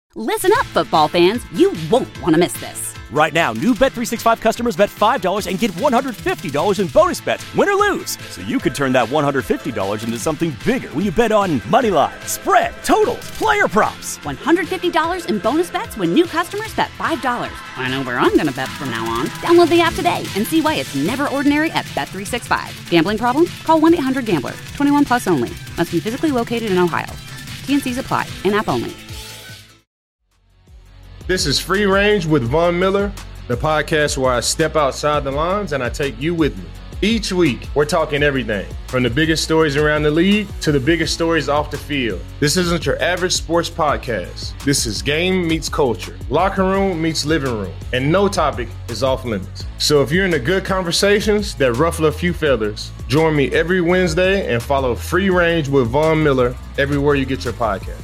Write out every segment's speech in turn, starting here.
Listen up, football fans. You won't want to miss this. Right now, new Bet365 customers bet $5 and get $150 in bonus bets, win or lose. So you could turn that $150 into something bigger when you bet on money line, spread, totals, player props. $150 in bonus bets when new customers bet $5. I know where I'm going to bet from now on. Download the app today and see why it's never ordinary at Bet365. Gambling problem? Call 1-800-GAMBLER. 21 plus only. Must be physically located in Ohio. T&Cs apply. In-app only. This is Free Range with Von Miller, the podcast where I step outside the lines and I take you with me. Each week, we're talking everything from the biggest stories around the league to the biggest stories off the field. This isn't your average sports podcast. This is game meets culture, locker room meets living room, and no topic is off limits. So if you're into good conversations that ruffle a few feathers, join me every Wednesday and follow Free Range with Von Miller everywhere you get your podcast.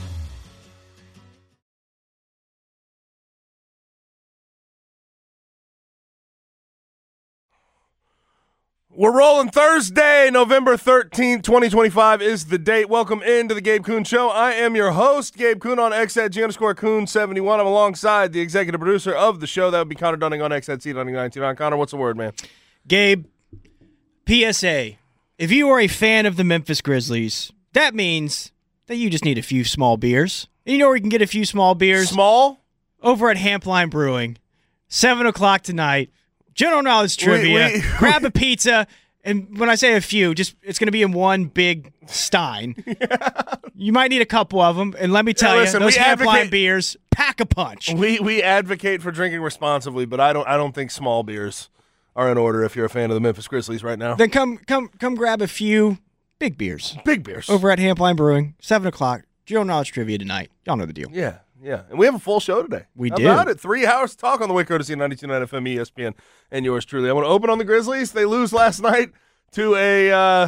We're rolling Thursday, November 13th, 2025 is the date. Welcome into the Gabe Kuhn Show. I am your host, Gabe Kuhn on X at G_Kuhn71. I'm alongside the executive producer of the show. That would be Connor Dunning on X at C Dunning99. Connor, what's the word, man? Gabe, PSA. If you are a fan of the Memphis Grizzlies, that means that you just need a few small beers. And you know where you can get a few small beers? Small? Over at Hampline Brewing. 7 o'clock tonight. General knowledge trivia. Grab a pizza, and when I say a few, it's going to be in one big stein. Yeah. You might need a couple of them, and let me tell you, those Hampline beers pack a punch. We advocate for drinking responsibly, but I don't think small beers are in order if you're a fan of the Memphis Grizzlies right now. Then come grab a few big beers. Big beers. Over at Hampline Brewing, 7 o'clock. General knowledge trivia tonight. Y'all know the deal. Yeah. Yeah, and we have a full show today. We How do. about it? 3 hours to talk on the way, courtesy of 92.9 FM, ESPN, and yours truly. I want to open on the Grizzlies. They lose last night to a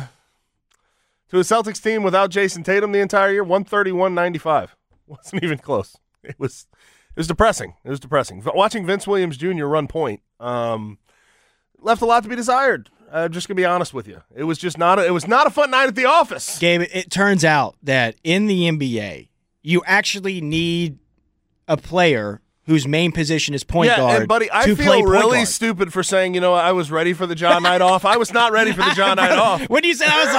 Celtics team without Jason Tatum the entire year, 131-95. Wasn't even close. It was depressing. It was depressing. Watching Vince Williams Jr. run point left a lot to be desired. I'm just gonna be honest with you. It was not a fun night at the office. Gabe, it turns out that in the NBA, you actually need a player whose main position is point guard. And buddy, I feel really stupid for saying, I was ready for the John night off. I was not ready for the John night off. When you said, I was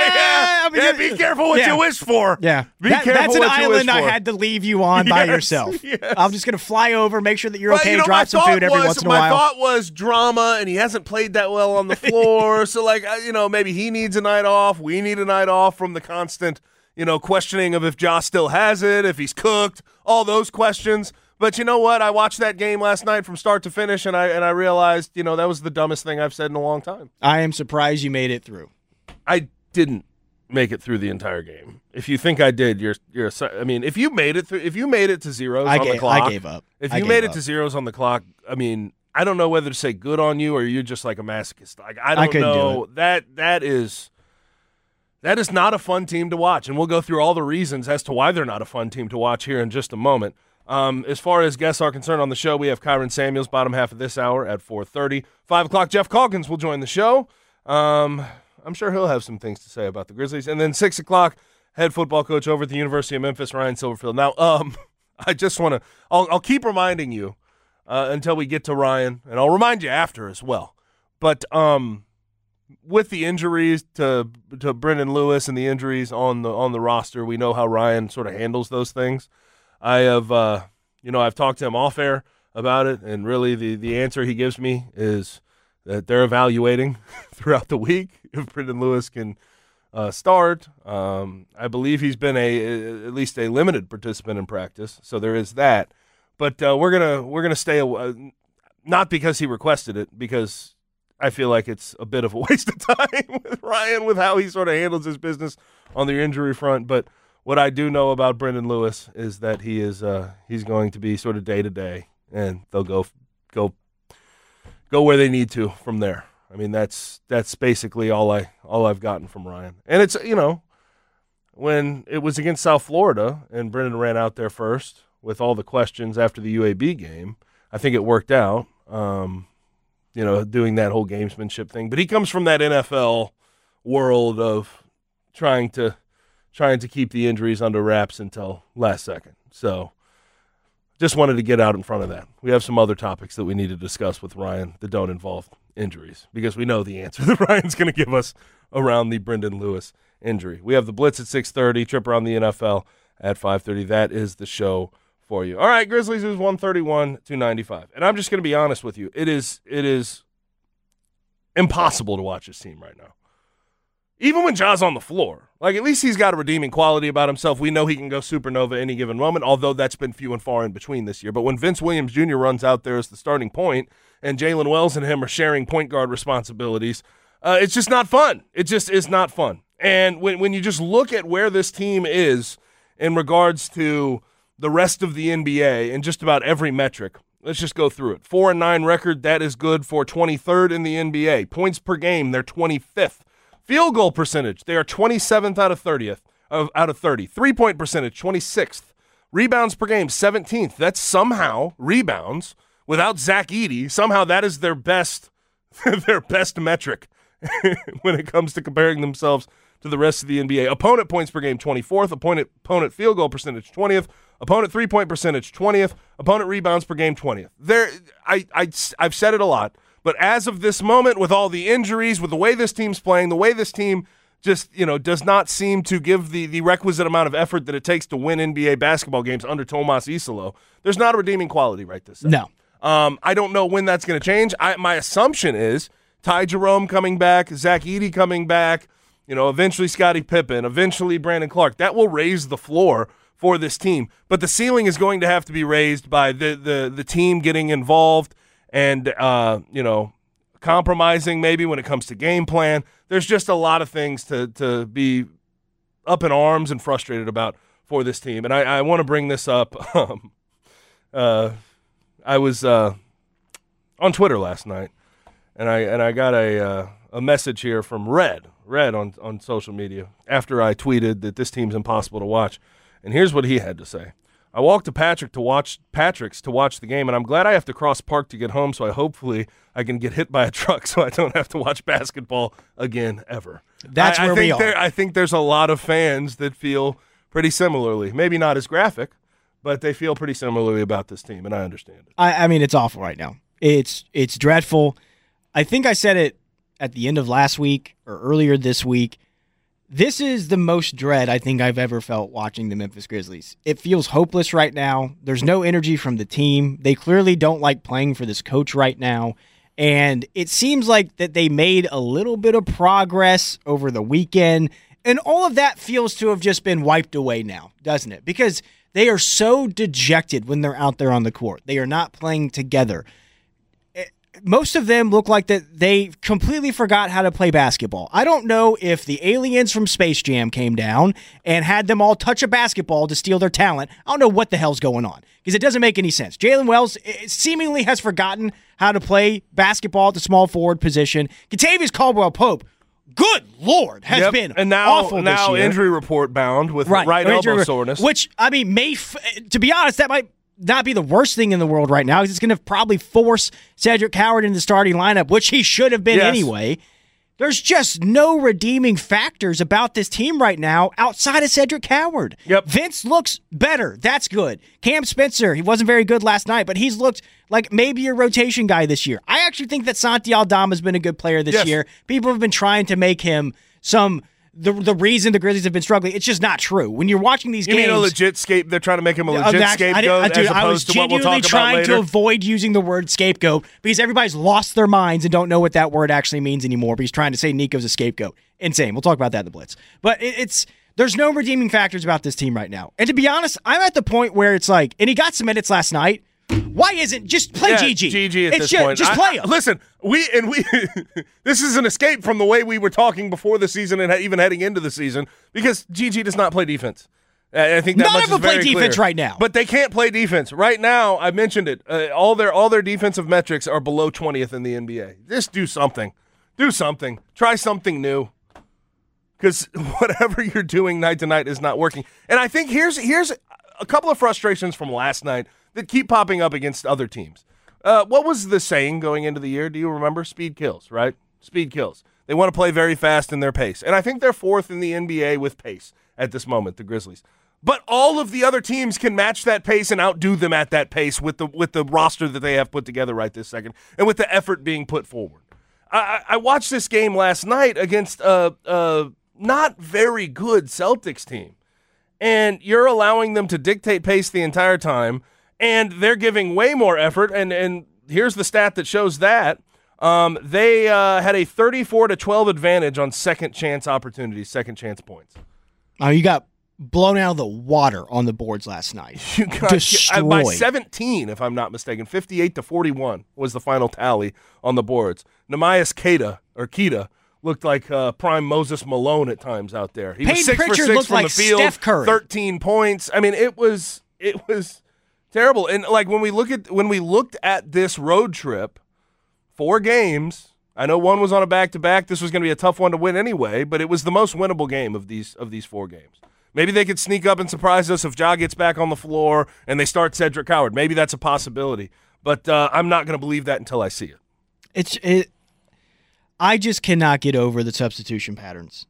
like, be careful what you wish for. Yeah. That's an island I had to leave you on by yourself. Yes. I'm just going to fly over, make sure that you're okay, drop some food every once in a while. My thought was drama, and he hasn't played that well on the floor. So, maybe he needs a night off. We need a night off from the constant questioning of if Josh still has it, if he's cooked, all those questions. But you know what? I watched that game last night from start to finish, and I realized, that was the dumbest thing I've said in a long time. I am surprised you made it through. I didn't make it through the entire game. If you think I did, if you made it to zeros on the clock, I gave up. If you made it to zeros on the clock, I don't know whether to say good on you or you're just like a masochist. I don't know. That is not a fun team to watch, and we'll go through all the reasons as to why they're not a fun team to watch here in just a moment. As far as guests are concerned on the show, we have Kyron Samuels, bottom half of this hour at 4:30. 5 o'clock, Jeff Calkins will join the show. I'm sure he'll have some things to say about the Grizzlies. And then 6 o'clock, head football coach over at the University of Memphis, Ryan Silverfield. Now, I just want to – I'll keep reminding you until we get to Ryan, and I'll remind you after as well. But with the injuries to Brendan Lewis and the injuries on the roster, we know how Ryan sort of handles those things. I have, I've talked to him off air about it, and really the answer he gives me is that they're evaluating throughout the week if Brendan Lewis can start. I believe he's been at least a limited participant in practice, so there is that. But we're gonna stay not because he requested it, because I feel like it's a bit of a waste of time with Ryan with how he sort of handles his business on the injury front, but. What I do know about Brendan Lewis is that he's going to be sort of day to day, and they'll go where they need to from there. That's basically all I've gotten from Ryan. And it's when it was against South Florida and Brendan ran out there first with all the questions after the UAB game, I think it worked out. Doing that whole gamesmanship thing, but he comes from that NFL world of trying to keep the injuries under wraps until last second. So just wanted to get out in front of that. We have some other topics that we need to discuss with Ryan that don't involve injuries, because we know the answer that Ryan's going to give us around the Brendan Lewis injury. We have the Blitz at 6:30, Trip Around the NFL at 5:30. That is the show for you. All right, Grizzlies is 131-95. And I'm just going to be honest with you. It is impossible to watch this team right now. Even when Ja's on the floor, like, at least he's got a redeeming quality about himself. We know he can go supernova any given moment, although that's been few and far in between this year. But when Vince Williams Jr. runs out there as the starting point and Jalen Wells and him are sharing point guard responsibilities, it's just not fun. It just is not fun. And when you just look at where this team is in regards to the rest of the NBA in just about every metric, let's just go through it. 4-9 record, that is good for 23rd in the NBA. Points per game, they're 25th. Field goal percentage, they are 27th out of 30. 3-point percentage, 26th. Rebounds per game, 17th. That's somehow rebounds without Zach Edey. Somehow that is their best metric when it comes to comparing themselves to the rest of the NBA. Opponent points per game, 24th. Opponent field goal percentage, 20th. Opponent 3-point percentage, 20th. Opponent rebounds per game, 20th. I've said it a lot. But as of this moment, with all the injuries, with the way this team's playing, the way this team just, does not seem to give the requisite amount of effort that it takes to win NBA basketball games under Tomas Isolo, there's not a redeeming quality right this second. No. I don't know when that's going to change. My assumption is Ty Jerome coming back, Zach Edey coming back, eventually Scottie Pippen, eventually Brandon Clark. That will raise the floor for this team. But the ceiling is going to have to be raised by the team getting involved and, compromising maybe when it comes to game plan. There's just a lot of things to be up in arms and frustrated about for this team. And I want to bring this up. I was on Twitter last night, and I got a message here from Red on social media after I tweeted that this team's impossible to watch. And here's what he had to say. I walked to Patrick's to watch the game, and I'm glad I have to cross park to get home, so hopefully I can get hit by a truck so I don't have to watch basketball again ever. That's where we are. I think there's a lot of fans that feel pretty similarly. Maybe not as graphic, but they feel pretty similarly about this team, and I understand it. I mean, it's awful right now. It's dreadful. I think I said it at the end of last week or earlier this week. This is the most dread I think I've ever felt watching the Memphis Grizzlies. It feels hopeless right now. There's no energy from the team. They clearly don't like playing for this coach right now. And it seems like that they made a little bit of progress over the weekend. And all of that feels to have just been wiped away now, doesn't it? Because they are so dejected when they're out there on the court. They are not playing together. Most of them look like that they completely forgot how to play basketball. I don't know if the aliens from Space Jam came down and had them all touch a basketball to steal their talent. I don't know what the hell's going on because it doesn't make any sense. Jalen Wells seemingly has forgotten how to play basketball at the small forward position. Kentavious Caldwell-Pope, good Lord, has been awful this year. Injury report bound with right elbow soreness. Which, I mean, to be honest, that might not be the worst thing in the world right now because it's going to probably force Cedric Howard in the starting lineup, which he should have been anyway. There's just no redeeming factors about this team right now outside of Cedric Howard. Yep. Vince looks better. That's good. Cam Spencer, he wasn't very good last night, but he's looked like maybe a rotation guy this year. I actually think that Santi Aldama has been a good player this year. People have been trying to make him the reason the Grizzlies have been struggling. It's just not true. When you're watching these games, you mean a legit they're trying to make him a legit scapegoat as opposed to what we'll talk about later? I was genuinely trying to avoid using the word scapegoat because everybody's lost their minds and don't know what that word actually means anymore. But he's trying to say Nico's a scapegoat. Insane. We'll talk about that in the Blitz. But there's no redeeming factors about this team right now. And to be honest, I'm at the point where it's like, and he got some minutes last night. Why isn't just play GG? GG at this point. Just play him. Listen, we this is an escape from the way we were talking before the season and even heading into the season because GG does not play defense. I think that none much of them is very play defense clear. right now. But they can't play defense right now. I mentioned it. All their defensive metrics are below 20th in the NBA. Just do something. Do something. Try something new. Because whatever you're doing night to night is not working. And I think here's a couple of frustrations from last night that keep popping up against other teams. What was the saying going into the year? Do you remember? Speed kills, right? Speed kills. They want to play very fast in their pace. And I think they're fourth in the NBA with pace at this moment, the Grizzlies. But all of the other teams can match that pace and outdo them at that pace with the roster that they have put together right this second and with the effort being put forward. I watched this game last night against a not very good Celtics team, and you're allowing them to dictate pace the entire time, and they're giving way more effort, and here's the stat that shows that. They had a 34-12 advantage on second chance opportunities, second chance points. Oh, you got blown out of the water on the boards last night. You got destroyed. By 17, if I'm not mistaken. 58-41 was the final tally on the boards. Nehemias Queta looked like prime Moses Malone at times out there. He was 6 for 6 from the field, Steph Curry. 13 points. I mean, it was terrible. And like when we looked at this road trip, 4 games. I know one was on a back-to-back. This was going to be a tough one to win anyway, but it was the most winnable game of these 4 games. Maybe they could sneak up and surprise us if Ja gets back on the floor and they start Cedric Howard. Maybe that's a possibility, but I'm not going to believe that until I see it. I just cannot get over the substitution patterns.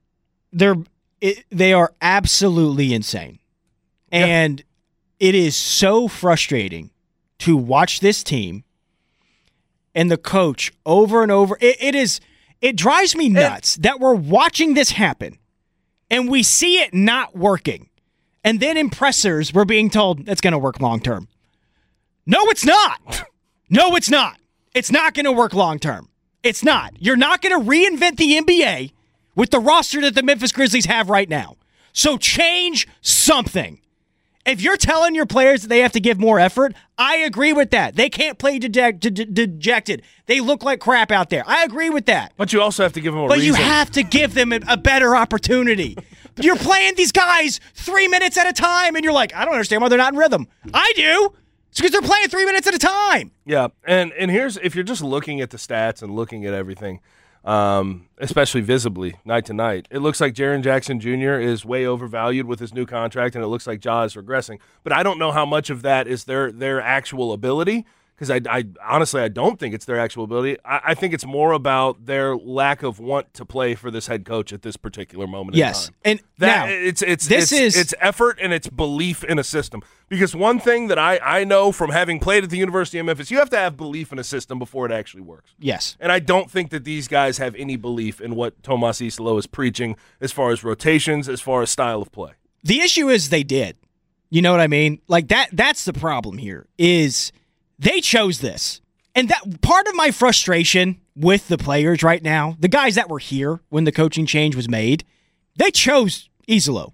They are absolutely insane, and it is so frustrating to watch this team and the coach over and over. It drives me nuts that we're watching this happen. And we see it not working. And then in pressers, we're being told it's going to work long term. No, it's not. No, it's not. It's not going to work long term. It's not. You're not going to reinvent the NBA with the roster that the Memphis Grizzlies have right now. So change something. If you're telling your players that they have to give more effort, I agree with that. They can't play dejected. They look like crap out there. I agree with that. But you also have to give them a reason. But you have to give them a better opportunity. You're playing these guys 3 minutes at a time, and you're like, I don't understand why they're not in rhythm. I do. It's because they're playing 3 minutes at a time. Yeah, and here's, if you're just looking at the stats and looking at everything, especially visibly, night to night, it looks like Jaren Jackson Jr. is way overvalued with his new contract, and it looks like Ja is regressing. But I don't know how much of that is their actual ability, because I honestly, I don't think it's their actual ability. I think it's more about their lack of want to play for this head coach at this particular moment in time. And that, now, it's effort and it's belief in a system. Because one thing that I know from having played at the University of Memphis, you have to have belief in a system before it actually works. Yes. And I don't think that these guys have any belief in what Tomas Isalo is preaching as far as rotations, as far as style of play. The issue is they did. You know what I mean? Like that's the problem here is they chose this. And that part of my frustration with the players right now, the guys that were here when the coaching change was made, they chose Isalo.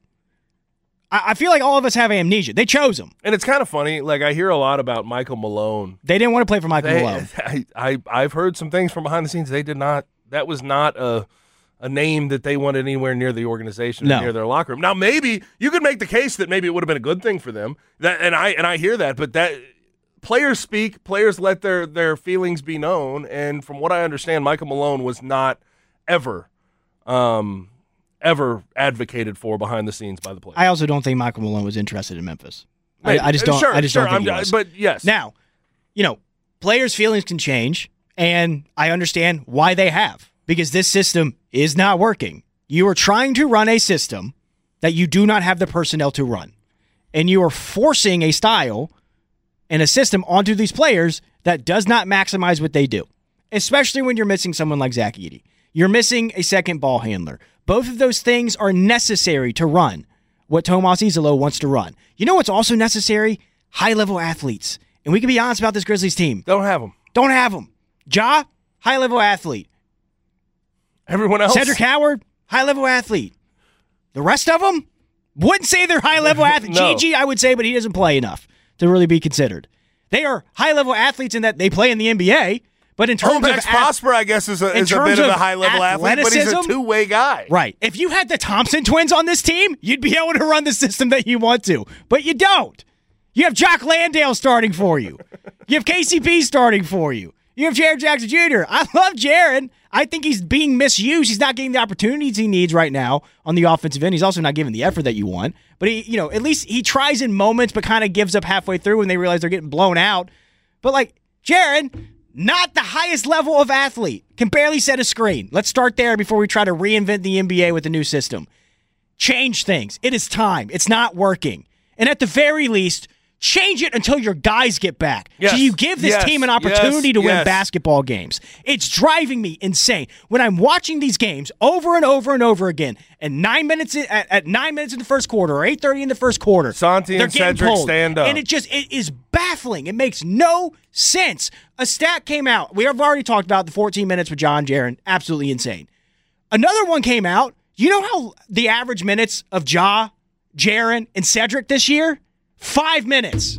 I feel like all of us have amnesia. They chose him. And it's kind of funny. Like, I hear a lot about Michael Malone. They didn't want to play for Michael Malone. I've heard some things from behind the scenes. They did not. That was not a name that they wanted anywhere near the organization or near their locker room. Now, maybe you could make the case that maybe it would have been a good thing for them. And I hear that. But that players speak. Players let their feelings be known. And from what I understand, Michael Malone was not ever advocated for behind the scenes by the players. I also don't think Michael Malone was interested in Memphis. I just don't. I just don't think he was. But yes. Now, players' feelings can change, and I understand why they have, because this system is not working. You are trying to run a system that you do not have the personnel to run, and you are forcing a style and a system onto these players that does not maximize what they do, especially when you're missing someone like Zach Edey. You're missing a second ball handler. Both of those things are necessary to run what Tomas Isalo wants to run. You know what's also necessary? High-level athletes. And we can be honest about this Grizzlies team. Don't have them. Don't have them. Ja, high-level athlete. Everyone else? Cedric Howard, high-level athlete. The rest of them, wouldn't say they're high-level athletes. No. GG, I would say, but he doesn't play enough to really be considered. They are high-level athletes in that they play in the NBA. But in terms of Prosper, I guess, is a bit of a high-level athlete, but he's a two-way guy. Right. If you had the Thompson twins on this team, you'd be able to run the system that you want to. But you don't. You have Jock Landale starting for you. You have KCP starting for you. You have Jaren Jackson Jr. I love Jaren. I think he's being misused. He's not getting the opportunities he needs right now on the offensive end. He's also not giving the effort that you want. But he, at least he tries in moments, but kind of gives up halfway through when they realize they're getting blown out. But Jaren, not the highest level of athlete. Can barely set a screen. Let's start there before we try to reinvent the NBA with a new system. change things. It is time. It's not working. And at the very least, change it until your guys get back. Yes. So you give this team an opportunity to win basketball games. It's driving me insane when I'm watching these games over and over and over again. And 9 minutes at 9 minutes in the first quarter or 8:30 in the first quarter, Santi and Cedric pulled. Stand up, and it is baffling. It makes no sense. A stat came out. We have already talked about the 14 minutes with John Jaren. Absolutely insane. Another one came out. You know how the average minutes of Ja, Jaren, and Cedric this year? 5 minutes.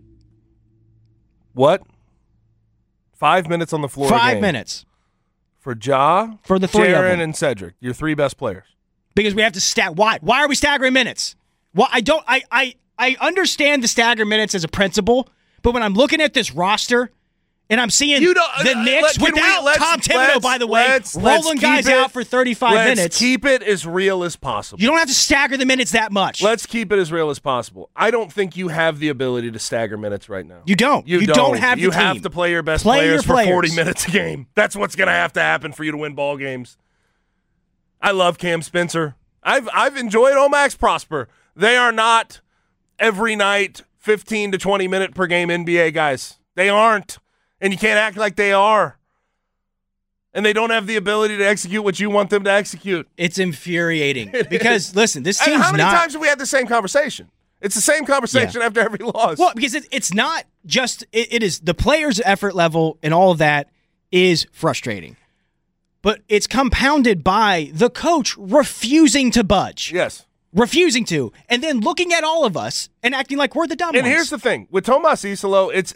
What? 5 minutes on the floor. 5 minutes for Ja, for the three Jaren, of them. and Cedric, your three best players. Because we have to stack. Why? Why are we staggering minutes? Well, I understand the stagger minutes as a principle, but when I'm looking at this roster and I'm seeing the Knicks without Tom Thibodeau, by the way, rolling guys out for 35 minutes. Let's keep it as real as possible. You don't have to stagger the minutes that much. Let's keep it as real as possible. I don't think you have the ability to stagger minutes right now. You don't. You don't have the You team. have to play your best players for 40 minutes a game. That's what's going to have to happen for you to win ball games. I love Cam Spencer. I've enjoyed Omax Prosper. They are not every night 15 to 20 minute per game NBA guys. They aren't. And you can't act like they are. And they don't have the ability to execute what you want them to execute. It's infuriating. Because, listen, this team's not... How many times have we had the same conversation? It's the same conversation after every loss. Well, because it's not just... It is the players' effort level and all of that is frustrating. But it's compounded by the coach refusing to budge. Yes. Refusing to. And then looking at all of us and acting like we're the dumb ones. And here's the thing. With Tomas Isolo, it's...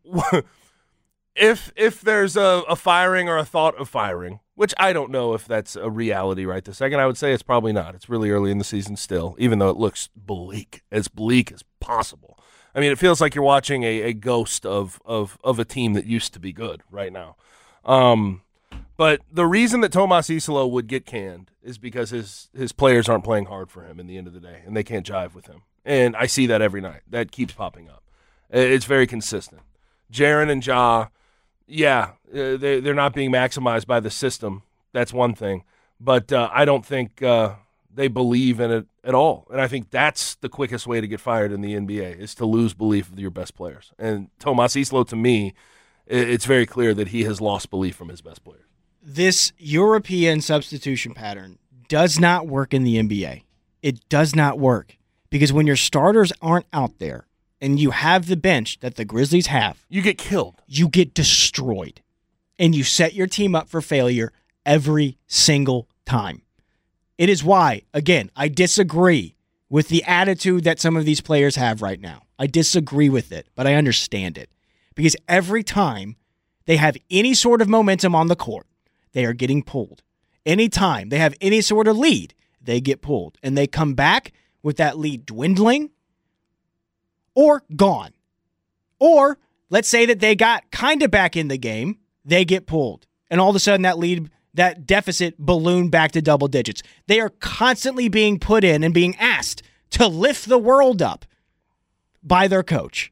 If there's a firing or a thought of firing, which I don't know if that's a reality right this second, I would say it's probably not. It's really early in the season still, even though it looks bleak as possible. I mean, it feels like you're watching a ghost of a team that used to be good right now. But the reason that Tomas Isolo would get canned is because his players aren't playing hard for him in the end of the day, and they can't jive with him. And I see that every night. That keeps popping up. It's very consistent. Jaren and Ja, they're not being maximized by the system. That's one thing. But I don't think they believe in it at all. And I think that's the quickest way to get fired in the NBA is to lose belief of your best players. And Tomas Isolo, to me, it's very clear that he has lost belief from his best players. This European substitution pattern does not work in the NBA. It does not work. Because when your starters aren't out there, and you have the bench that the Grizzlies have, you get killed. You get destroyed. And you set your team up for failure every single time. It is why, again, I disagree with the attitude that some of these players have right now. I disagree with it, but I understand it. Because every time they have any sort of momentum on the court, they are getting pulled. Anytime they have any sort of lead, they get pulled. And they come back with that lead dwindling or gone. Or let's say that they got kind of back in the game, they get pulled. And all of a sudden that deficit ballooned back to double digits. They are constantly being put in and being asked to lift the world up by their coach.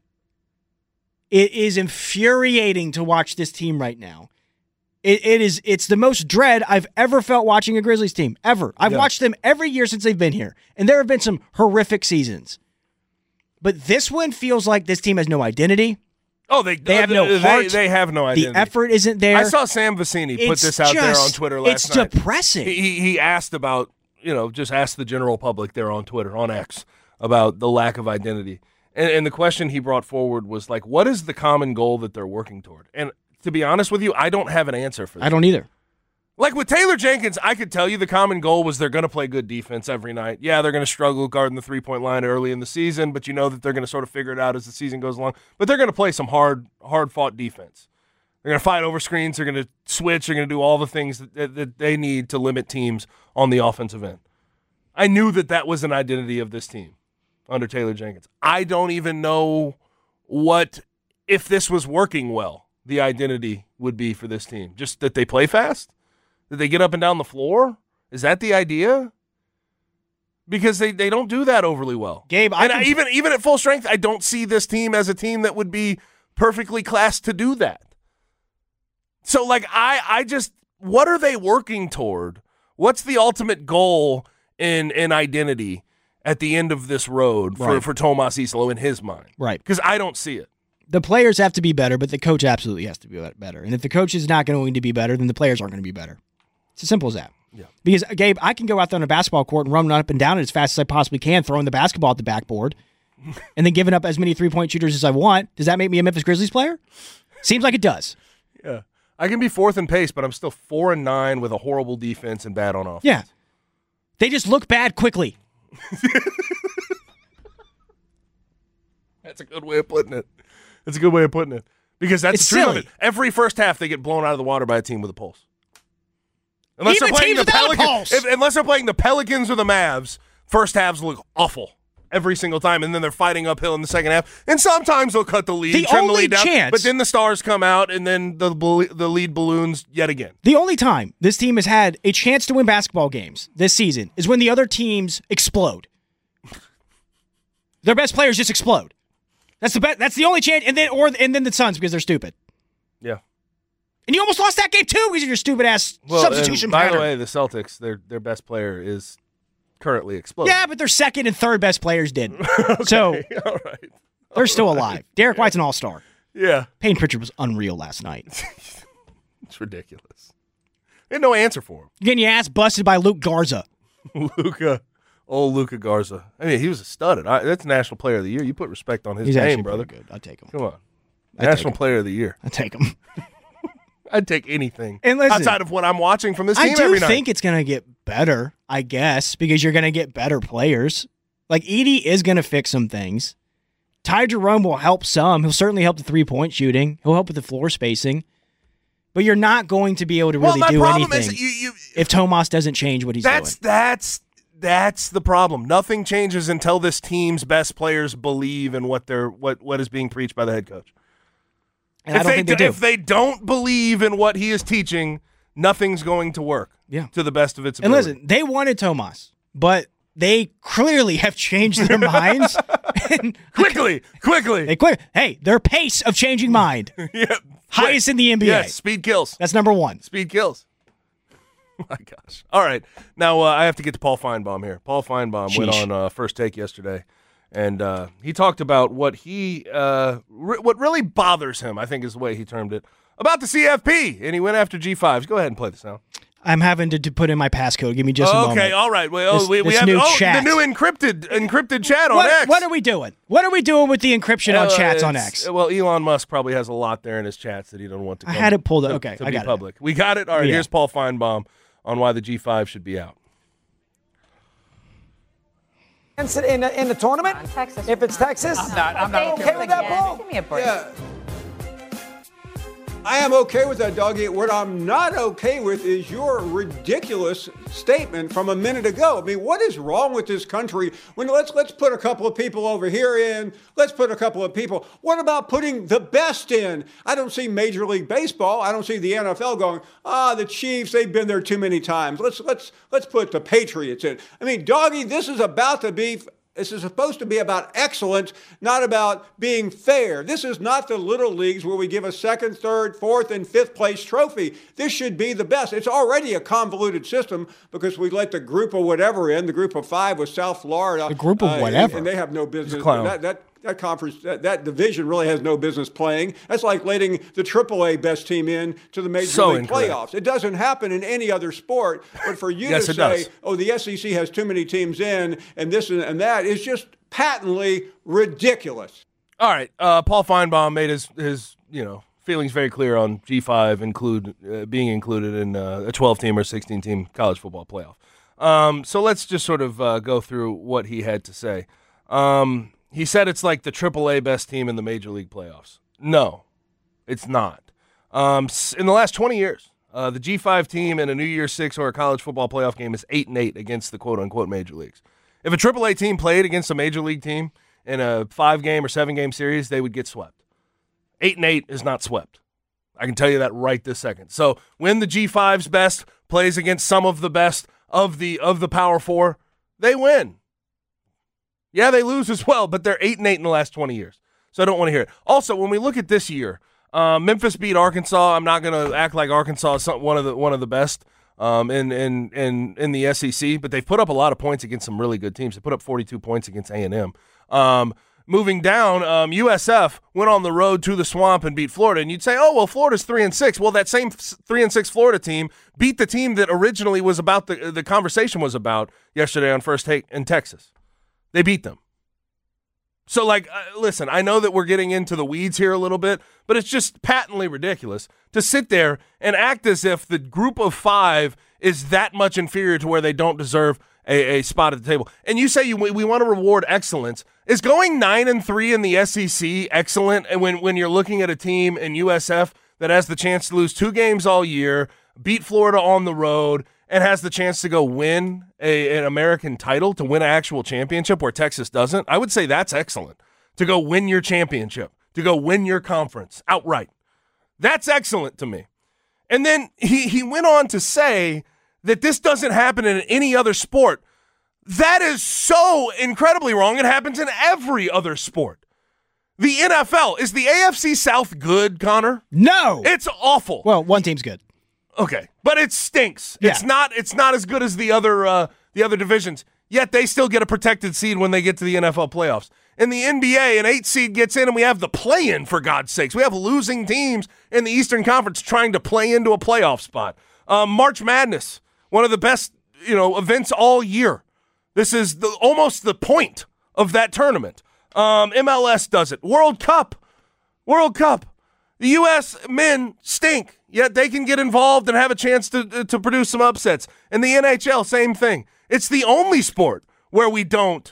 It is infuriating to watch this team right now. It's the most dread I've ever felt watching a Grizzlies team, ever. I've watched them every year since they've been here. And there have been some horrific seasons. But this one feels like this team has no identity. Oh, they have no heart. They have no identity. The effort isn't there. I saw Sam Vecini put this out there on Twitter last night. It's depressing. He asked about, just asked the general public there on Twitter, on X, about the lack of identity. And the question he brought forward was like, what is the common goal that they're working toward? And to be honest with you, I don't have an answer for that. I don't either. Like with Taylor Jenkins, I could tell you the common goal was they're going to play good defense every night. Yeah, they're going to struggle guarding the three-point line early in the season, but you know that they're going to sort of figure it out as the season goes along. But they're going to play some hard-fought defense. They're going to fight over screens. They're going to switch. They're going to do all the things that they need to limit teams on the offensive end. I knew that was an identity of this team under Taylor Jenkins. I don't even know what, if this was working well, the identity would be for this team. Just that they play fast? Did they get up and down the floor? Is that the idea? Because they don't do that overly well. Gabe, even at full strength, I don't see this team as a team that would be perfectly classed to do that. So, like, I just, what are they working toward? What's the ultimate goal in identity at the end of this road for Tomas Isalo in his mind. Right. Because I don't see it. The players have to be better, but the coach absolutely has to be better. And if the coach is not going to be better, then the players aren't going to be better. It's as simple as that. Yeah. Because, Gabe, I can go out there on a basketball court and run up and down as fast as I possibly can, throwing the basketball at the backboard, and then giving up as many three-point shooters as I want. Does that make me a Memphis Grizzlies player? Seems like it does. Yeah. I can be fourth in pace, but I'm still 4-9 with a horrible defense and bad on offense. Yeah. They just look bad quickly. That's a good way of putting it. Because that's it's the truth silly. of it. Every first half, they get blown out of the water by a team with a pulse. Unless Even they're playing teams without a pulse. Unless they're playing the Pelicans or the Mavs, first halves look awful every single time, and then they're fighting uphill in the second half. And sometimes they'll cut the lead, trim the lead down, but then the stars come out, and then the lead balloons yet again. The only time this team has had a chance to win basketball games this season is when the other teams explode. Their best players just explode. That's the only chance, and then the Suns because they're stupid. Yeah. And you almost lost that game too because of your stupid ass substitution pattern. By pattern. the way, the Celtics, their best player is currently exploding. Yeah, but their second and third best players did. Okay, so all right. They're still alive. Derek White's an all-star. Yeah. Payne Pritchard was unreal last night. It's ridiculous. They had no answer for him. Getting your ass busted by Luke Garza. Luka Garza. I mean, he was a stud. That's National Player of the Year. You put respect on his name, brother. Good. I'll take him. Come on. National Player of the Year. I'll take him. I'd take anything and listen, outside of what I'm watching from this team every night. I do think it's going to get better, I guess, because you're going to get better players. Like, Edey is going to fix some things. Ty Jerome will help some. He'll certainly help the three-point shooting. He'll help with the floor spacing. But you're not going to be able to really do anything if Tomas doesn't change what he's doing. That's the problem. Nothing changes until this team's best players believe in what is being preached by the head coach. And I don't think they do. If they don't believe in what he is teaching, nothing's going to work to the best of its ability. And listen, they wanted Tomas, but they clearly have changed their minds. Quickly. Hey, their pace of changing mind. Highest in the NBA. Yes, speed kills. That's number one. Speed kills. My gosh. All right. Now, I have to get to Paul Feinbaum here. Paul Feinbaum went on First Take yesterday, and he talked about what what really bothers him, I think is the way he termed it, about the CFP, and he went after G5s. Go ahead and play this now. I'm having to put in my passcode. Give me just a moment. Okay, all right. Well, we have chat. The new encrypted chat on X. What are we doing? What are we doing with the encryption on chats on X? Well, Elon Musk probably has a lot there in his chats that he don't want to. I had it pulled up. Okay, I got public. We got it. All right. Here's Paul Feinbaum on why the G5 should be out. In the tournament? Texas. If it's Texas? I'm not okay with that, Paul? Give me a break. Yeah. I am okay with that, Dougie. What I'm not okay with is your ridiculous statement from a minute ago. I mean, what is wrong with this country? Let's put a couple of people over here in. Let's put a couple of people. What about putting the best in? I don't see Major League Baseball. I don't see the NFL going, the Chiefs, they've been there too many times. Let's put the Patriots in. I mean, Dougie, this is supposed to be about excellence, not about being fair. This is not the little leagues where we give a second, third, fourth, and fifth place trophy. This should be the best. It's already a convoluted system because we let the group of whatever in, the group of five with South Florida. The group of whatever. And they have no business. That conference, that division really has no business playing. That's like letting the AAA best team in to the Major League playoffs. It doesn't happen in any other sport. But for you to say, the SEC has too many teams in, and this and that is just patently ridiculous. All right, Paul Feinbaum made his feelings very clear on G5 being included in a 12-team or 16-team college football playoff. So let's just sort of go through what he had to say. He said it's like the AAA best team in the Major League playoffs. No, it's not. In the last 20 years, the G5 team in a New Year's Six or a college football playoff game is 8-8 against the quote-unquote Major Leagues. If a AAA team played against a Major League team in a 5-game or 7-game series, they would get swept. 8-8 is not swept. I can tell you that right this second. So when the G5's best plays against some of the best of the Power Four, they win. Yeah, they lose as well, but they're 8-8 in the last 20 years. So I don't want to hear it. Also, when we look at this year, Memphis beat Arkansas. I'm not going to act like Arkansas is one of the best. in the SEC, but they've put up a lot of points against some really good teams. They put up 42 points against A&M. Moving down, USF went on the road to the Swamp and beat Florida. And you'd say, oh, well, Florida's 3-6. Well, that same 3-6 Florida team beat the team that originally was about the conversation was about yesterday on First Take in Texas. They beat them. So, listen, I know that we're getting into the weeds here a little bit, but it's just patently ridiculous to sit there and act as if the group of 5 is that much inferior to where they don't deserve a spot at the table. And you say we want to reward excellence. Is going 9-3 in the SEC excellent? And when you're looking at a team in USF that has the chance to lose 2 games all year, beat Florida on the road, and has the chance to go win an American title, to win an actual championship where Texas doesn't, I would say that's excellent. To go win your championship, to go win your conference outright. That's excellent to me. And then he went on to say that this doesn't happen in any other sport. That is so incredibly wrong. It happens in every other sport. The NFL, is the AFC South good, Connor? No. It's awful. Well, one team's good. Okay, but it stinks. Yeah. It's not as good as the other divisions. Yet they still get a protected seed when they get to the NFL playoffs. In the NBA, an 8 seed gets in, and we have the play-in, for God's sakes. We have losing teams in the Eastern Conference trying to play into a playoff spot. March Madness, one of the best events all year. This is almost the point of that tournament. MLS does it. World Cup. The U.S. men stink, yet they can get involved and have a chance to produce some upsets. And the NHL, same thing. It's the only sport where we don't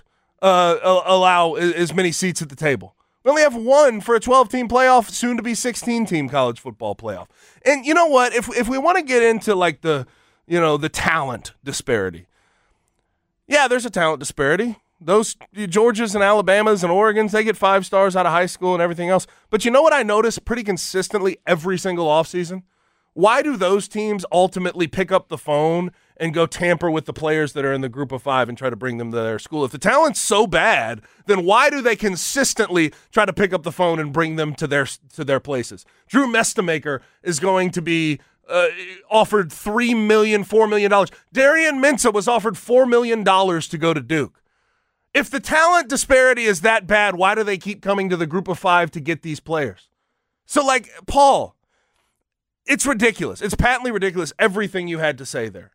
allow as many seats at the table. We only have 1 for a 12-team playoff, soon to be 16-team college football playoff. And you know what? If we want to get into the talent disparity, yeah, there's a talent disparity. Those Georgias and Alabamas and Oregons, they get 5 stars out of high school and everything else. But you know what I notice pretty consistently every single offseason? Why do those teams ultimately pick up the phone and go tamper with the players that are in the group of 5 and try to bring them to their school? If the talent's so bad, then why do they consistently try to pick up the phone and bring them to their places? Drew Mestamaker is going to be offered $3 million, $4 million. Darian Mensah was offered $4 million to go to Duke. If the talent disparity is that bad, why do they keep coming to the group of 5 to get these players? So, Paul, it's ridiculous. It's patently ridiculous, everything you had to say there.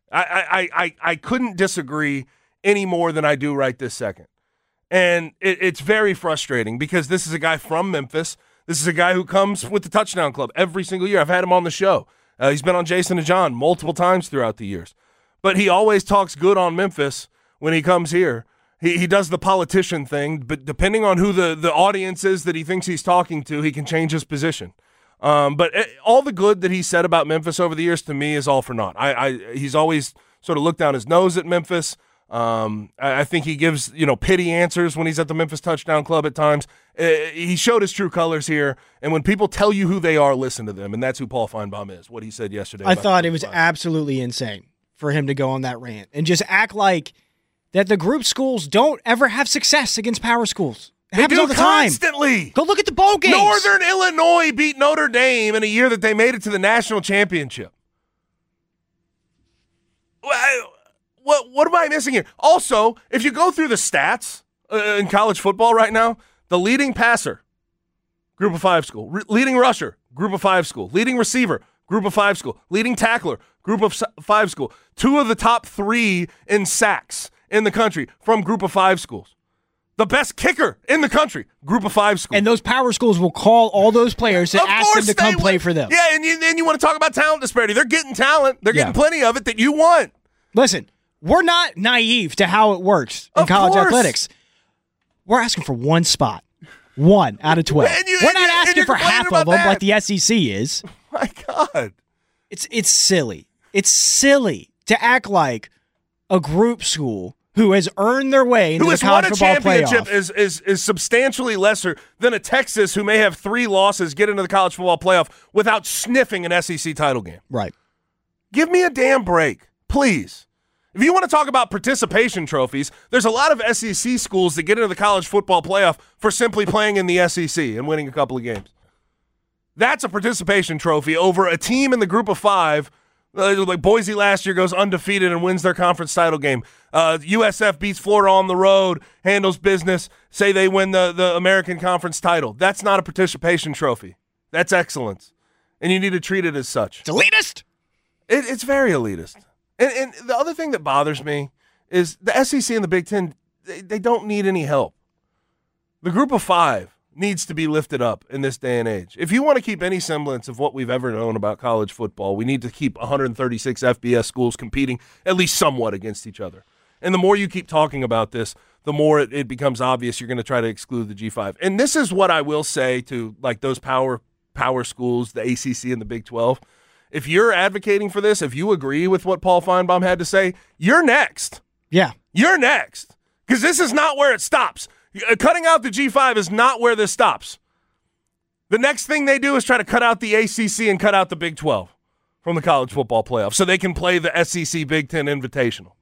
I couldn't disagree any more than I do right this second. And it's very frustrating because this is a guy from Memphis. This is a guy who comes with the Touchdown Club every single year. I've had him on the show. He's been on Jason and John multiple times throughout the years. But he always talks good on Memphis when he comes here. He does the politician thing, but depending on who the audience is that he thinks he's talking to, he can change his position. But all the good that he said about Memphis over the years, to me, is all for naught. He's always sort of looked down his nose at Memphis. I think he gives pity answers when he's at the Memphis Touchdown Club at times. He showed his true colors here, and when people tell you who they are, listen to them, and that's who Paul Feinbaum is, what he said yesterday. I thought it was absolutely insane for him to go on that rant and just act like that the group schools don't ever have success against power schools. It happens all the time. Constantly. Go look at the bowl games. Northern Illinois beat Notre Dame in a year that they made it to the national championship. What am I missing here? Also, if you go through the stats in college football right now, the leading passer, group of 5 school. Leading rusher, group of 5 school. Leading receiver, group of 5 school. Leading tackler, group of 5 school. 2 of the top 3 in sacks in the country from group of 5 schools. The best kicker in the country, group of 5 schools. And those power schools will call all those players and ask them to come play for them. Yeah, and then you want to talk about talent disparity. They're getting talent. They're getting plenty of it that you want. Listen, we're not naive to how it works in college athletics. We're asking for 1 spot. 1 out of 12. We're not asking for half of them like the SEC is. My God. It's silly. It's silly to act like a group school who has earned their way into the college football playoff. Who has won a championship is substantially lesser than a Texas who may have 3 losses get into the college football playoff without sniffing an SEC title game. Right. Give me a damn break, please. If you want to talk about participation trophies, there's a lot of SEC schools that get into the college football playoff for simply playing in the SEC and winning a couple of games. That's a participation trophy over a team in the group of 5 Like Boise last year goes undefeated and wins their conference title game. USF beats Florida on the road, handles business, say they win the American Conference title. That's not a participation trophy. That's excellence. And you need to treat it as such. It's elitist. It's very elitist. And the other thing that bothers me is the SEC and the Big Ten, they don't need any help. The group of five needs to be lifted up in this day and age. If you want to keep any semblance of what we've ever known about college football, we need to keep 136 FBS schools competing at least somewhat against each other. And the more you keep talking about this, the more it becomes obvious you're going to try to exclude the G5. And this is what I will say to like those power schools, the ACC and the Big 12. If you're advocating for this, if you agree with what Paul Feinbaum had to say, you're next. Yeah. You're next. Because this is not where it stops. Cutting out the G5 is not where this stops. The next thing they do is try to cut out the ACC and cut out the Big 12 from the college football playoff so they can play the SEC Big 10 Invitational.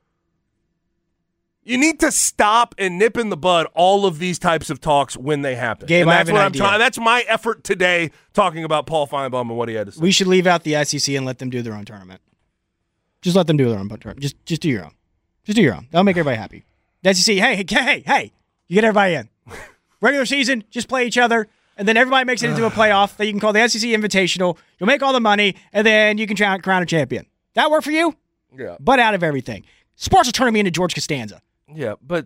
You need to stop and nip in the bud all of these types of talks when they happen. Gabe, and I that's have what an I'm idea. trying. That's my effort today talking about Paul Feinbaum and what he had to say. We should leave out the SEC and let them do their own tournament. Just let them do their own tournament. Just do your own. Just do your own. That'll make everybody happy. The SEC, hey, you get everybody in. Regular season, just play each other, and then everybody makes it into a playoff that you can call the SEC Invitational. You'll make all the money, and then you can crown a champion. That work for you? Yeah. But out of everything. Sports are turning me into George Costanza. Yeah, but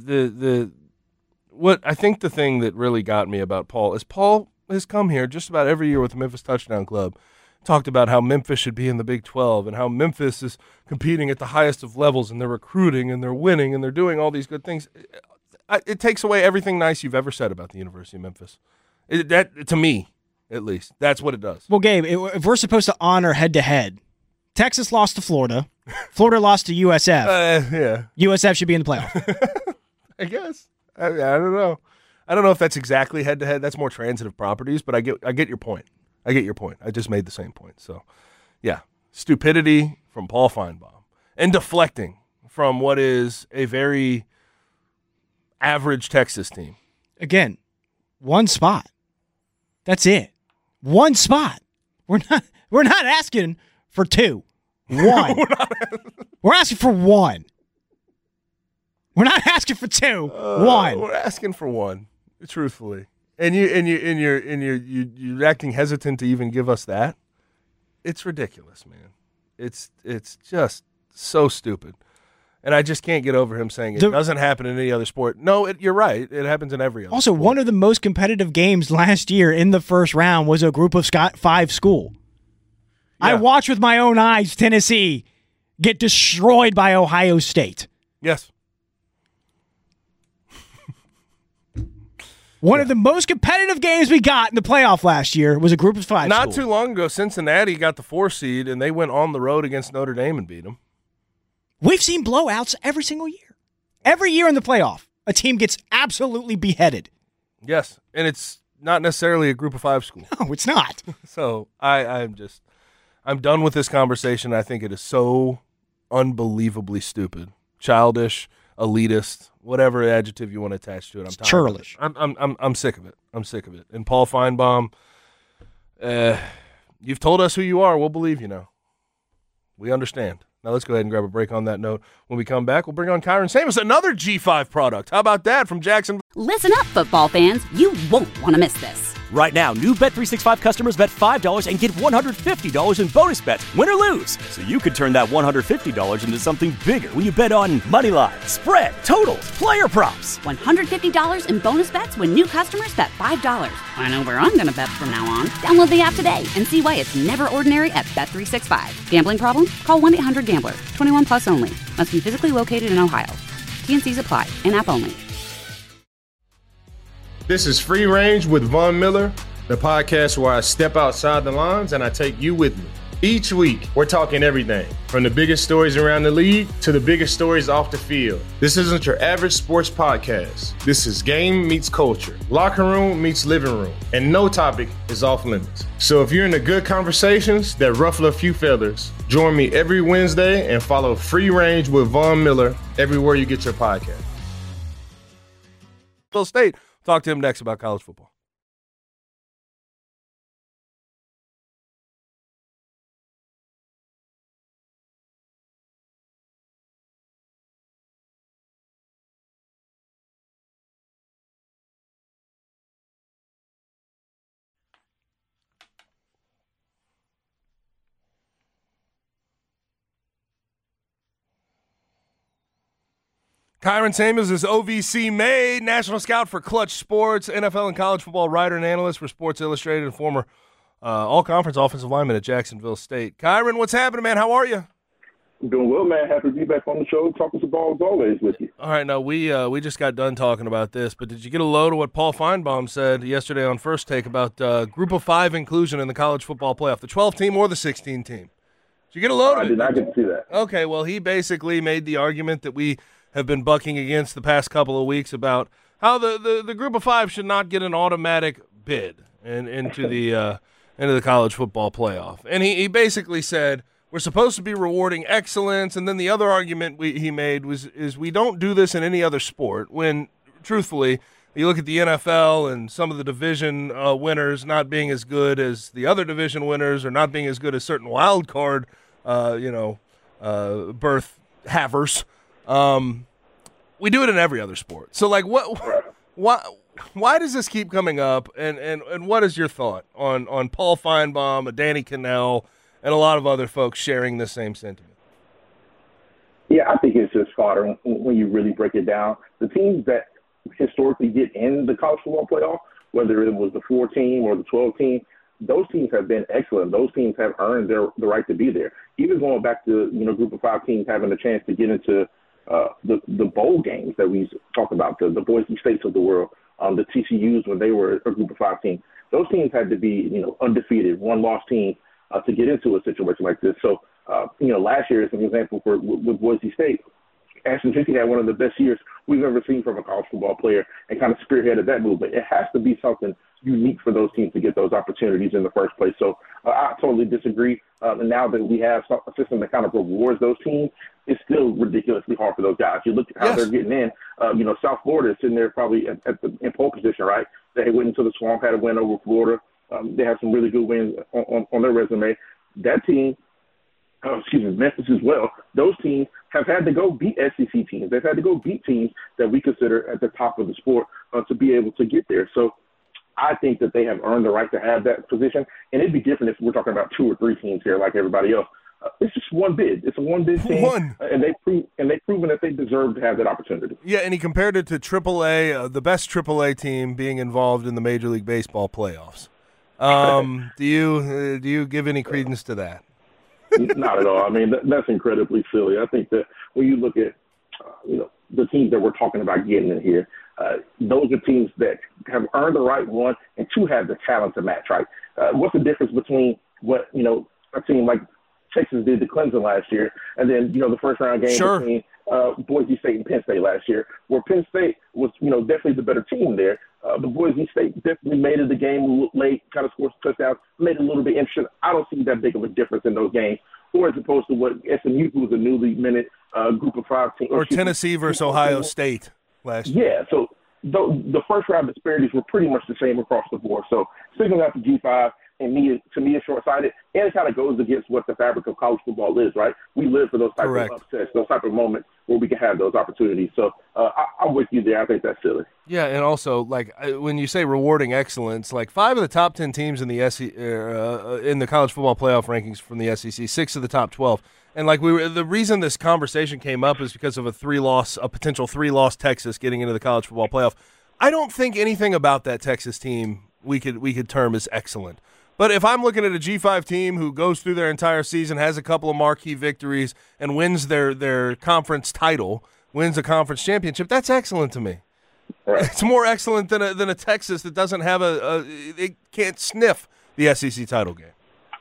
what I think the thing that really got me about Paul is Paul has come here just about every year with the Memphis Touchdown Club, talked about how Memphis should be in the Big 12 and how Memphis is competing at the highest of levels and they're recruiting and they're winning and they're doing all these good things. It takes away everything nice you've ever said about the University of Memphis. That to me, at least, that's what it does. Well, Gabe, if we're supposed to honor head-to-head, Texas lost to Florida. Florida lost to USF. Yeah. USF should be in the playoff. I guess. I don't know. I don't know if that's exactly head-to-head. That's more transitive properties, but I get your point. I just made the same point. So, yeah, stupidity from Paul Feinbaum and deflecting from what is a very average Texas team. Again, one spot. That's it. One spot. We're not asking for two. One. We're asking for one. We're not asking for two. One. We're asking for one, truthfully. And you're acting hesitant to even give us that. It's ridiculous, man. It's just so stupid. And I just can't get over him saying it doesn't happen in any other sport. No, you're right. It happens in every other sport. One of the most competitive games last year in the first round was a group of five school. Yeah. I watched with my own eyes Tennessee get destroyed by Ohio State. Yes. One of the most competitive games we got in the playoff last year was a group of five. Not too long ago, Cincinnati got the 4 seed, and they went on the road against Notre Dame and beat them. We've seen blowouts every single year. Every year in the playoff, a team gets absolutely beheaded. Yes, and it's not necessarily a group of 5 school. No, it's not. So I'm done with this conversation. I think it is so unbelievably stupid, childish, elitist, whatever adjective you want to attach to it. I'm churlish. I'm sick of it. I'm sick of it. And Paul Feinbaum, you've told us who you are. We'll believe you now. We understand. Now let's go ahead and grab a break on that note. When we come back, we'll bring on Kyron Samus, another G5 product. How about that from Jackson? Listen up, football fans. You won't want to miss this. Right now, new Bet365 customers bet $5 and get $150 in bonus bets, win or lose. So you could turn that $150 into something bigger when you bet on moneyline, spread, totals, player props. $150 in bonus bets when new customers bet $5. I know where I'm going to bet from now on. Download the app today and see why it's never ordinary at Bet365. Gambling problem? Call 1-800-GAMBLER. 21 plus only. Must be physically located in Ohio. T&Cs apply. In-app only. This is Free Range with Von Miller, the podcast where I step outside the lines and I take you with me. Each week, we're talking everything from the biggest stories around the league to the biggest stories off the field. This isn't your average sports podcast. This is game meets culture, locker room meets living room, and no topic is off limits. So if you're into good conversations that ruffle a few feathers, join me every Wednesday and follow Free Range with Von Miller everywhere you get your podcast. Bill State. Talk to him next about college football. Kyron Samuels is OVC made, national scout for Clutch Sports, NFL and college football writer and analyst for Sports Illustrated, and former all-conference offensive lineman at Jacksonville State. Kyron, what's happening, man? How are you? I'm doing well, man. Happy to be back on the show, talking some ball as always with you. All right, now we just got done talking about this, but did you get a load of what Paul Feinbaum said yesterday on First Take about Group of 5 inclusion in the college football playoff, the 12 team or the 16 team? Did you get a load of it? I did not get to see that. Okay, well, he basically made the argument that we have been bucking against the past couple of weeks about how the Group of 5 should not get an automatic bid into the college football playoff. And he basically said we're supposed to be rewarding excellence, and then the other argument he made is we don't do this in any other sport when, truthfully, you look at the NFL and some of the division winners not being as good as the other division winners or not being as good as certain wild card berth havers. We do it in every other sport. So, like, why does this keep coming up? And what is your thought on Paul Feinbaum, Danny Kanell, and a lot of other folks sharing the same sentiment? Yeah, I think it's just fodder when you really break it down. The teams that historically get in the college football playoff, whether it was the 4 team or the 12 team, those teams have been excellent. Those teams have earned the right to be there. Even going back to Group of 5 teams having a chance to get into the bowl games that we talk about, the Boise States of the world, the TCUs when they were a Group of 5 team. Those teams had to be undefeated, one-loss team to get into a situation like this. So last year is an example with Boise State. Ashton Jeanty had one of the best years we've ever seen from a college football player and kind of spearheaded that movement. It has to be something unique for those teams to get those opportunities in the first place. So I totally disagree. And now that we have a system that kind of rewards those teams, it's still ridiculously hard for those guys. You look at how they're getting in. South Florida is sitting there probably in pole position, right? They went into the Swamp, had a win over Florida. They have some really good wins on their resume. That team, Memphis as well, those teams have had to go beat SEC teams. They've had to go beat teams that we consider at the top of the sport to be able to get there. So I think that they have earned the right to have that position. And it'd be different if we're talking about 2 or 3 teams here like everybody else. It's just one bid. It's a one-bid team. And they've proven that they deserve to have that opportunity. Yeah, and he compared it to AAA, the best AAA team being involved in the Major League Baseball playoffs. Do you give any credence to that? Not at all. I mean, that's incredibly silly. I think that when you look at, the teams that we're talking about getting in here, those are teams that have earned the right, 1, and 2, have the talent to match, right? What's the difference between what, a team like Texas did to Clemson last year and then, the first-round game between Boise State and Penn State last year, where Penn State was, definitely the better team there. The Boise State definitely made it the game late, kind of scored touchdowns, made it a little bit interesting. I don't see that big of a difference in those games, or as opposed to what SMU, who was a newly minted Group of 5 team. Or Tennessee versus Ohio State last year. Yeah, so the first-round disparities were pretty much the same across the board. So singling out the G5, to me, is short-sighted, and it kind of goes against what the fabric of college football is, right? We live for those type of upsets, those type of moments where we can have those opportunities. So I'm with you there. I think that's silly. Yeah, and also, when you say rewarding excellence, 5 of the top 10 teams in the in the college football playoff rankings from the SEC, 6 of the top 12. And the reason this conversation came up is because of a potential 3-loss Texas getting into the college football playoff. I don't think anything about that Texas team we could term as excellent. But if I'm looking at a G5 team who goes through their entire season, has a couple of marquee victories, and wins their conference title, wins a conference championship, that's excellent to me. Right. It's more excellent than a Texas that doesn't have it can't sniff the SEC title game.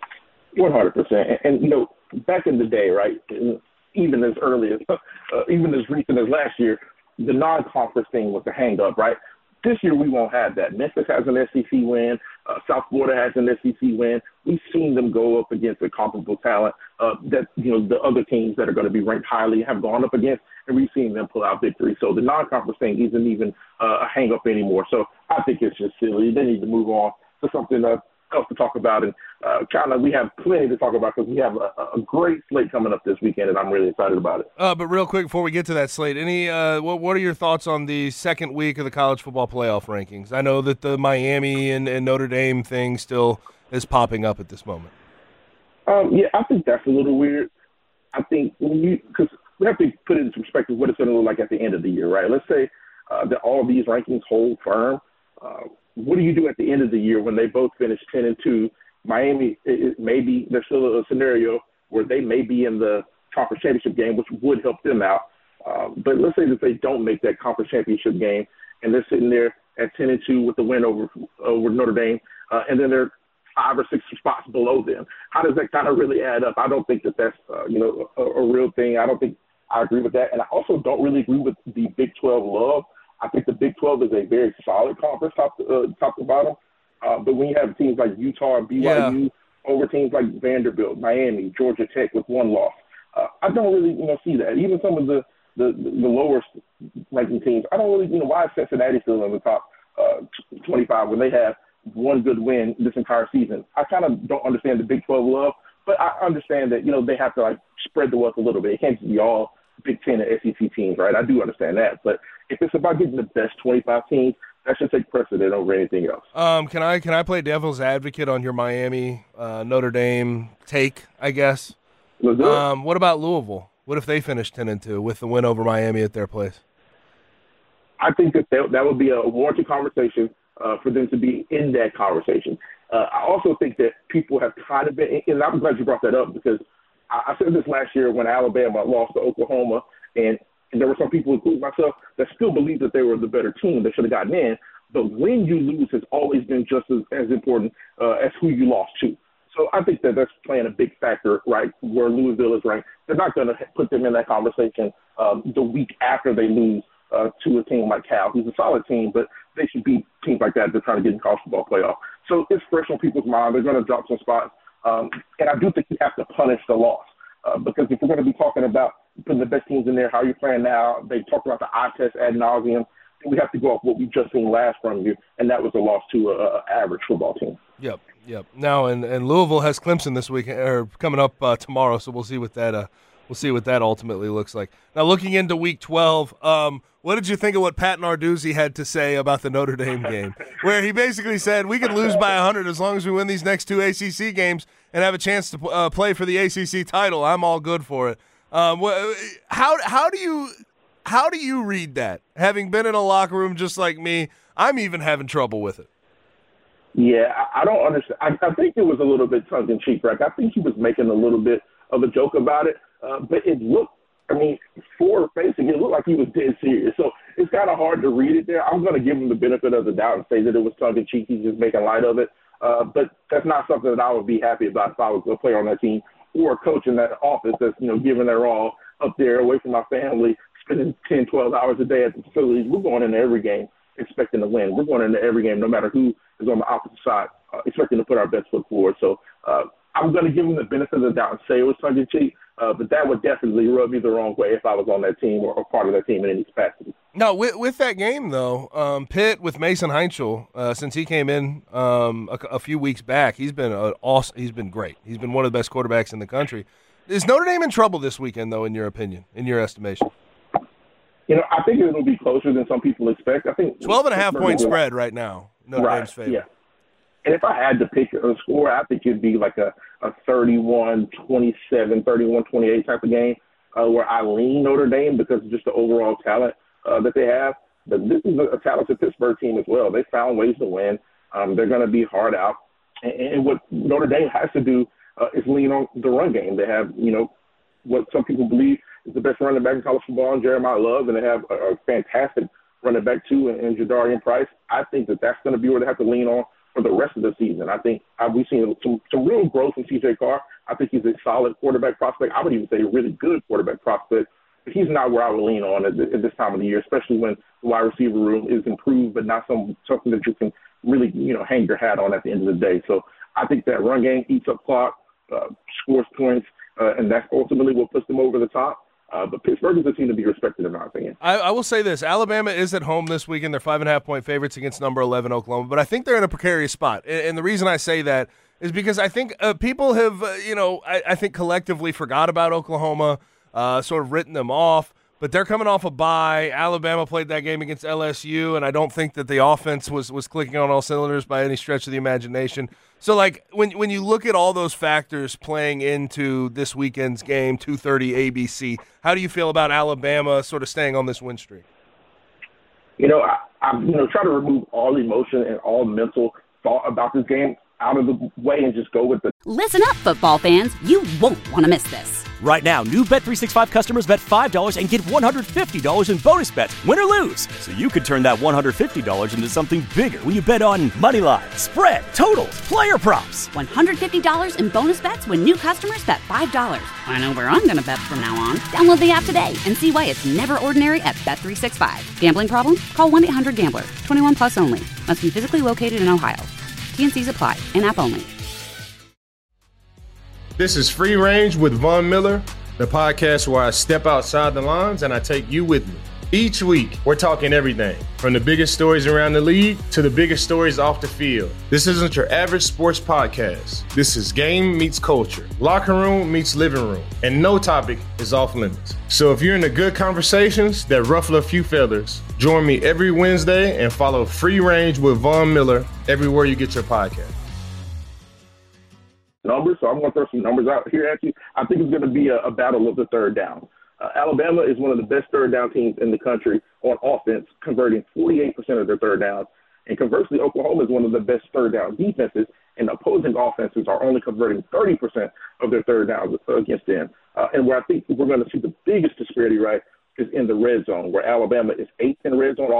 100%. And back in the day, right, even as recent as last year, the non-conference thing was the hang-up, right? This year we won't have that. Memphis has an SEC win. South Florida has an SEC win. We've seen them go up against a comparable talent that the other teams that are going to be ranked highly have gone up against, and we've seen them pull out victory. So the non-conference thing isn't even a hang-up anymore. So I think it's just silly. They need to move on to something else to talk about. And we have plenty to talk about because we have a great slate coming up this weekend, and I'm really excited about it. But real quick, before we get to that slate, what are your thoughts on the second week of the college football playoff rankings? I know that the Miami and Notre Dame thing still is popping up at this moment. Yeah, I think that's a little weird. I think because we have to put it into perspective what it's going to look like at the end of the year, right? Let's say that all these rankings hold firm. What do you do at the end of the year when they both finish 10-2? Miami, maybe there's still a scenario where they may be in the conference championship game, which would help them out. But let's say that they don't make that conference championship game, and they're sitting there at 10-2 with the win over Notre Dame, and then they're 5 or 6 spots below them. How does that kind of really add up? I don't think that that's a real thing. I don't think I agree with that, and I also don't really agree with the Big 12 love. I think the Big 12 is a very solid conference, top to bottom. But when you have teams like Utah and BYU over teams like Vanderbilt, Miami, Georgia Tech with one loss, I don't really see that. Even some of the lower ranking teams, I don't really why is Cincinnati still in the top 25 when they have one good win this entire season. I kind of don't understand the Big 12 love, but I understand that they have to spread the wealth a little bit. It can't just be all Big 10 and SEC teams, right? I do understand that, but if it's about getting the best 25 teams, that should take precedent over anything else. Can I play devil's advocate on your Miami Notre Dame take, I guess? What about Louisville? What if they finish 10-2 with the win over Miami at their place? I think that would be a warranted conversation for them to be in that conversation. I also think that people have kind of been, and I'm glad you brought that up because I said this last year when Alabama lost to Oklahoma, and there were some people, including myself, that still believe that they were the better team. They should have gotten in. But when you lose has always been just as important as who you lost to. So I think that that's playing a big factor, right, where Louisville is ranked. They're not going to put them in that conversation the week after they lose to a team like Cal, who's a solid team, but they should beat teams like that. They're trying to get in college football playoff. So it's fresh on people's mind. They're going to drop some spots. And I do think you have to punish the loss because if we're going to be talking about putting the best teams in there, how you're playing now, they talk about the eye test ad nauseum. We have to go off what we just seen last from you, and that was a loss to an average football team. Yep. Now, and Louisville has Clemson this week or coming up tomorrow, so we'll see what that ultimately looks like. Now, looking into Week 12, what did you think of what Pat Narduzzi had to say about the Notre Dame game, where he basically said we can lose by 100 as long as we win these next 2 ACC games and have a chance to play for the ACC title? I'm all good for it. How do you read that? Having been in a locker room just like me, I'm even having trouble with it. Yeah, I don't understand. I think it was a little bit tongue-in-cheek, right? I think he was making a little bit of a joke about it, but it looked, forward-facing, it looked like he was dead serious. So it's kind of hard to read it there. I'm going to give him the benefit of the doubt and say that it was tongue-in-cheek. He's just making light of it. But that's not something that I would be happy about if I was a player on that team or a coach in that office that's, giving their all up there away from my family, spending 10, 12 hours a day at the facilities. We're going into every game expecting to win. We're going into every game, no matter who is on the opposite side, expecting to put our best foot forward. So I'm going to give him the benefit of the doubt and say it was tongue-in-cheek, but that would definitely rub me the wrong way if I was on that team or part of that team in any capacity. No, with that game, though, Pitt with Mason Heinzel, since he came in a few weeks back, he's been awesome. He's been great. He's been one of the best quarterbacks in the country. Is Notre Dame in trouble this weekend, though, in your opinion, in your estimation? I think it'll be closer than some people expect. I think 12.5-point spread right now. Notre Dame's favorite. Yeah. And if I had to pick a score, I think it'd be like a 31-27, 31-28 type of game where I lean Notre Dame because of just the overall talent that they have. But this is a talented Pittsburgh team as well. They found ways to win. They're going to be hard out. And what Notre Dame has to do is lean on the run game. They have, what some people believe is the best running back in college football in Jeremiah Love, and they have a fantastic running back, too, in Jadarian Price. I think that's going to be where they have to lean on for the rest of the season. I think we've seen some real growth in C.J. Carr. I think he's a solid quarterback prospect. I would even say a really good quarterback prospect. But he's not where I would lean on at this time of the year, especially when the wide receiver room is improved, but not something that you can really, hang your hat on at the end of the day. So I think that run game eats up clock, scores points, and that's ultimately what puts them over the top. But Pittsburgh is a team to be respected, in my opinion. I will say this. Alabama is at home this weekend. They're 5.5-point favorites against number 11 Oklahoma. But I think they're in a precarious spot. And the reason I say that is because I think people have, I think collectively forgot about Oklahoma, sort of written them off. but they're coming off a bye. Alabama played that game against LSU, and I don't think that the offense was clicking on all cylinders by any stretch of the imagination. So, like, when you look at all those factors playing into this weekend's game, 2:30 ABC, how do you feel about Alabama sort of staying on this win streak? I try to remove all emotion and all mental thought about this game out of the way and just go with the. Listen up, football fans. You won't want to miss this. Right now, new Bet365 customers bet $5 and get $150 in bonus bets, win or lose. So you could turn that $150 into something bigger when you bet on moneyline, spread, totals, player props. $150 in bonus bets when new customers bet $5. I know where I'm going to bet from now on. Download the app today and see why it's never ordinary at Bet365. Gambling problem? Call 1-800-GAMBLER. 21 plus only. Must be physically located in Ohio. T&Cs apply. In-app only. This is Free Range with Von Miller, the podcast where I step outside the lines and I take you with me. Each week, we're talking everything from the biggest stories around the league to the biggest stories off the field. This isn't your average sports podcast. This is game meets culture, locker room meets living room, and no topic is off limits. So if you're into good conversations that ruffle a few feathers, join me every Wednesday and follow Free Range with Von Miller everywhere you get your podcast. Numbers, so I'm going to throw some numbers out here at you. I think it's going to be a battle of the third down. Alabama is one of the best third down teams in the country on offense, converting 48% of their third downs. And conversely, Oklahoma is one of the best third down defenses, and opposing offenses are only converting 30% of their third downs against them. And where I think we're going to see the biggest disparity, right, is in the red zone, where Alabama is 8th in red zone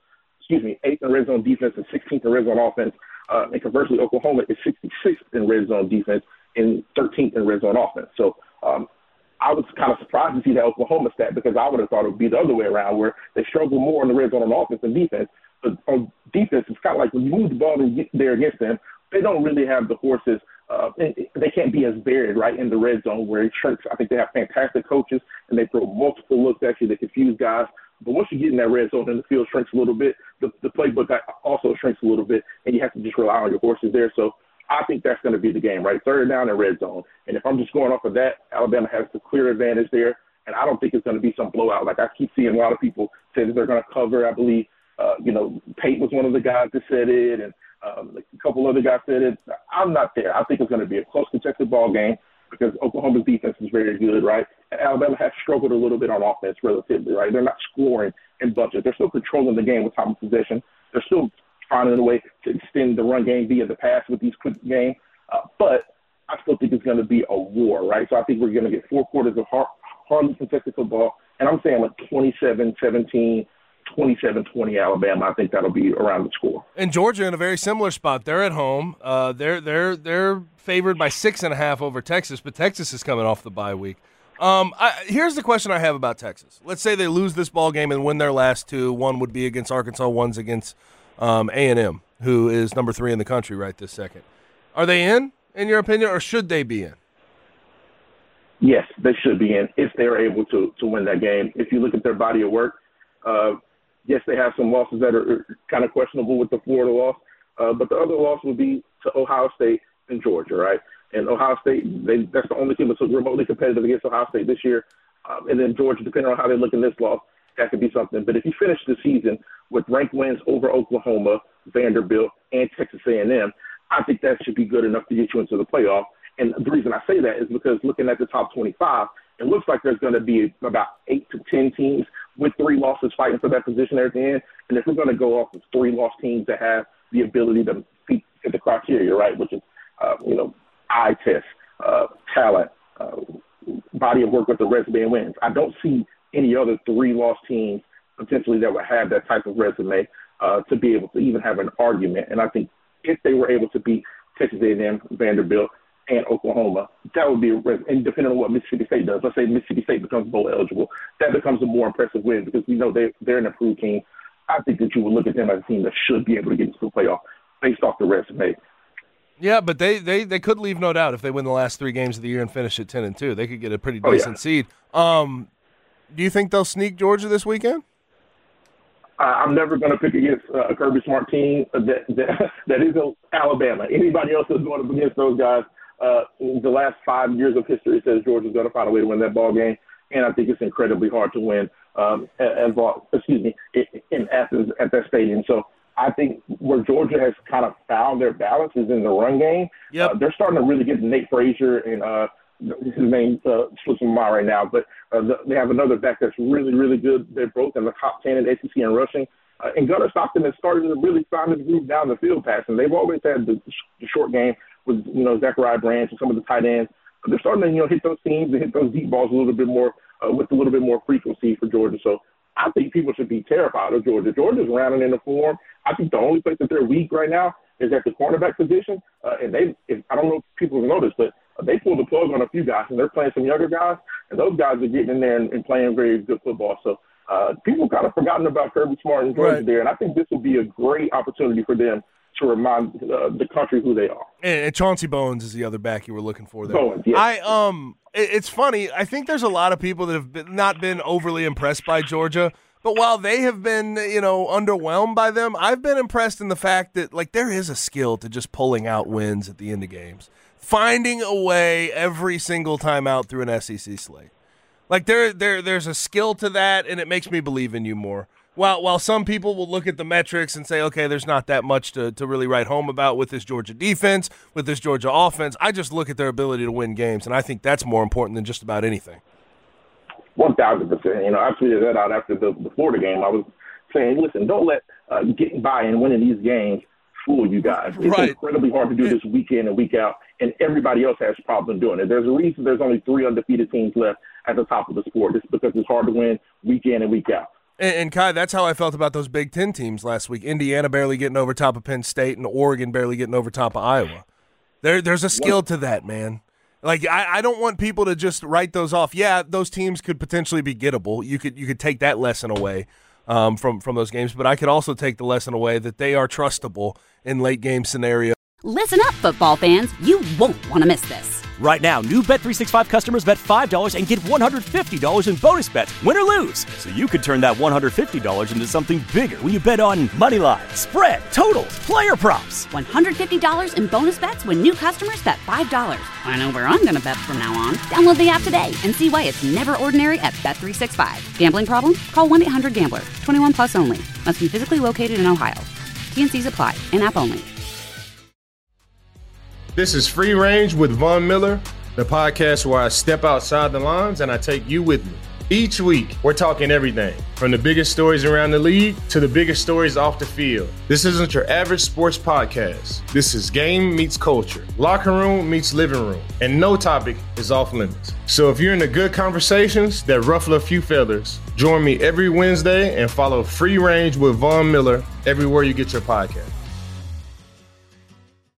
defense and 16th in red zone offense. And conversely, Oklahoma is 66th in red zone defense and 13th in red zone offense. So I was kind of surprised to see that Oklahoma stat because I would have thought it would be the other way around where they struggle more in the red zone on offense than defense. But on defense, it's kind of like when you move the ball and get there against them, they don't really have the horses. They can't be as buried right in the red zone where it shrinks. I think they have fantastic coaches and they throw multiple looks at you. They confuse guys. But once you get in that red zone and the field shrinks a little bit, the playbook also shrinks a little bit, and you have to just rely on your horses there. So I think that's going to be the game, right? Third down and red zone. And if I'm just going off of that, Alabama has the clear advantage there, and I don't think it's going to be some blowout. Like I keep seeing a lot of people say that they're going to cover. I believe, Pate was one of the guys that said it, and a couple other guys said it. I'm not there. I think it's going to be a close, contested ball game because Oklahoma's defense is very good, right? And Alabama has struggled a little bit on offense relatively, right? They're not scoring in bunches. They're still controlling the game with time of possession. They're still finding a way to extend the run game via the pass with these quick games. But I still think it's going to be a war, right? So I think we're going to get 4 quarters of hardly contested football. And I'm saying like 27-17, 27-20 Alabama. I think that'll be around the score. And Georgia in a very similar spot. They're at home. They're favored by 6.5 over Texas, but Texas is coming off the bye week. Here's the question I have about Texas. Let's say they lose this ball game and win their last 2. One would be against Arkansas, one's against A&M, who is number 3 in the country right this second. Are they in your opinion, or should they be in? Yes, they should be in if they're able to win that game. If you look at their body of work, yes, they have some losses that are kind of questionable with the Florida loss, but the other loss would be to Ohio State and Georgia, right? And Ohio State, that's the only team that's remotely competitive against Ohio State this year. And then Georgia, depending on how they look in this loss, that could be something. But if you finish the season with ranked wins over Oklahoma, Vanderbilt, and Texas A&M, I think that should be good enough to get you into the playoff. And the reason I say that is because looking at the top 25, it looks like there's going to be about 8 to 10 teams with 3 losses fighting for that position there at the end. And if we're going to go off of 3 lost teams that have the ability to meet the criteria, right, which is, eye test, talent, body of work with the resume and wins. I don't see any other 3 lost teams potentially that would have that type of resume to be able to even have an argument. And I think if they were able to beat Texas A&M, Vanderbilt, and Oklahoma, that would be and depending on what Mississippi State does. Let's say Mississippi State becomes bowl eligible. That becomes a more impressive win because we know they're an improved team. I think that you would look at them as a team that should be able to get into the playoff based off the resume. Yeah, but they could leave no doubt if they win the last 3 games of the year and finish at 10-2. They could get a pretty decent seed. Do you think they'll sneak Georgia this weekend? I'm never going to pick against a Kirby Smart team that isn't Alabama. Anybody else that's going up against those guys, the last 5 years of history says Georgia's going to find a way to win that ball game, and I think it's incredibly hard to win in Athens at that stadium. So I think where Georgia has kind of found their balance is in the run game. Yep. They're starting to really get Nate Frazier and his name slips my mind right now, but they have another back that's really, really good. They're both in the top 10 in ACC in rushing. And Gunnar Stockton has started to really find his groove down the field passing. They've always had the short game with, Zachariah Branch and some of the tight ends. But they're starting to, hit those seams and hit those deep balls a little bit more with a little bit more frequency for Georgia. So I think people should be terrified of Georgia. Georgia's rounding in the form. I think the only place that they're weak right now is at the cornerback position. And I don't know if people have noticed, but they pulled the plug on a few guys, and they're playing some younger guys, and those guys are getting in there and playing very good football. So people kind of forgotten about Kirby Smart and Georgia there, and I think this will be a great opportunity for them to remind the country who they are. And Chauncey Bowens is the other back you were looking for there. Bowens, yes. It's funny. I think there's a lot of people that have not been overly impressed by Georgia, but while they have been, underwhelmed by them, I've been impressed in the fact that, there is a skill to just pulling out wins at the end of games. Finding a way every single time out through an SEC slate. There's a skill to that, and it makes me believe in you more. While some people will look at the metrics and say, okay, there's not that much to really write home about with this Georgia defense, with this Georgia offense, I just look at their ability to win games, and I think that's more important than just about anything. 1,000%. I tweeted that out after the Florida game. I was saying, listen, don't let getting by and winning these games fool you guys. It's incredibly hard to do this week in and week out, and everybody else has problems doing it. There's a reason there's only 3 undefeated teams left at the top of the sport. It's because it's hard to win week in and week out. And Kai, that's how I felt about those Big Ten teams last week. Indiana barely getting over top of Penn State and Oregon barely getting over top of Iowa. There's a skill to that, man. I don't want people to just write those off. Yeah, those teams could potentially be gettable. You could take that lesson away from those games, but I could also take the lesson away that they are trustable in late game scenarios. Listen up, football fans. You won't want to miss this. Right now, new Bet365 customers bet $5 and get $150 in bonus bets, win or lose. So you could turn that $150 into something bigger when you bet on moneyline, spread, totals, player props. $150 in bonus bets when new customers bet $5. I know where I'm going to bet from now on. Download the app today and see why it's never ordinary at Bet365. Gambling problem? Call 1-800-GAMBLER. 21 plus only. Must be physically located in Ohio. T&Cs apply. In-app only. This is Free Range with Von Miller, the podcast where I step outside the lines and I take you with me. Each week, we're talking everything from the biggest stories around the league to the biggest stories off the field. This isn't your average sports podcast. This is game meets culture, locker room meets living room, and no topic is off limits. So if you're into good conversations that ruffle a few feathers, join me every Wednesday and follow Free Range with Von Miller everywhere you get your podcast.